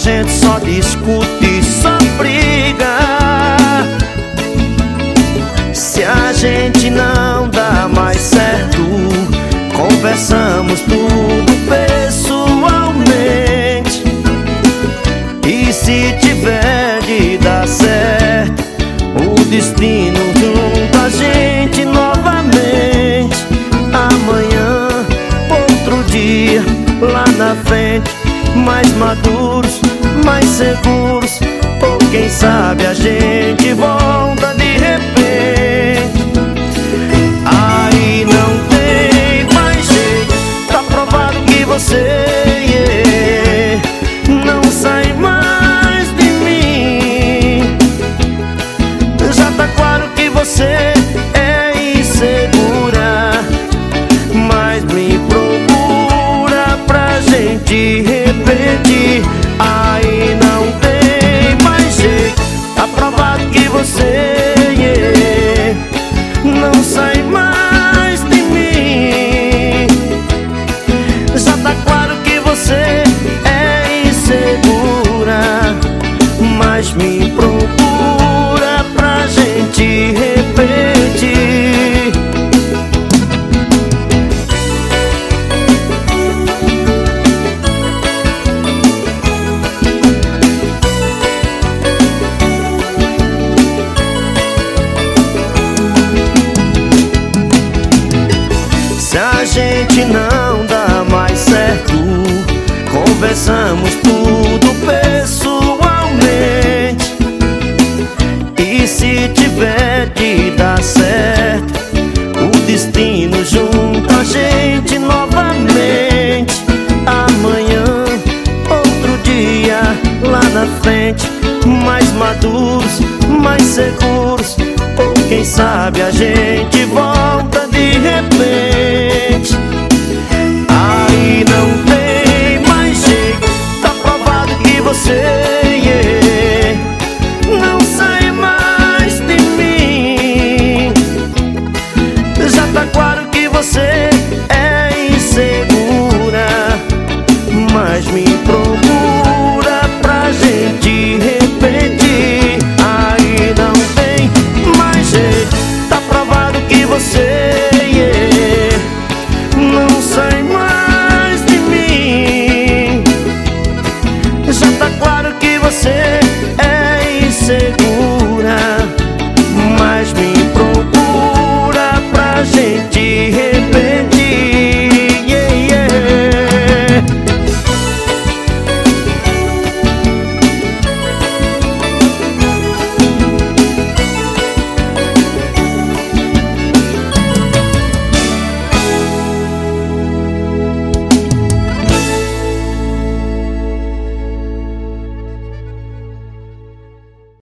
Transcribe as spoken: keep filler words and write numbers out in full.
gente só discute e só briga. Se a gente não dá mais certo, conversamos tudo pessoalmente. E se tiver de dar certo, o destino junta a gente novamente. Amanhã, outro dia, lá na frente, mais maduros, mais seguros, ou quem sabe a gente volta de repente. Aí não tem mais jeito, tá provado que você yeah, não sai mais de mim. Já tá claro que você é insegura, mas me procura pra gente repetir. Aí não tem mais jeito, tá provado que você yeah, não sai mais de mim. Já tá claro que você é insegura, mas me procura pra gente repetir. Se a gente não dá mais certo, conversamos tudo pessoalmente. E se tiver de dar certo, o destino junta a gente novamente. Amanhã, outro dia, lá na frente, mais maduros, mais seguros, ou quem sabe a gente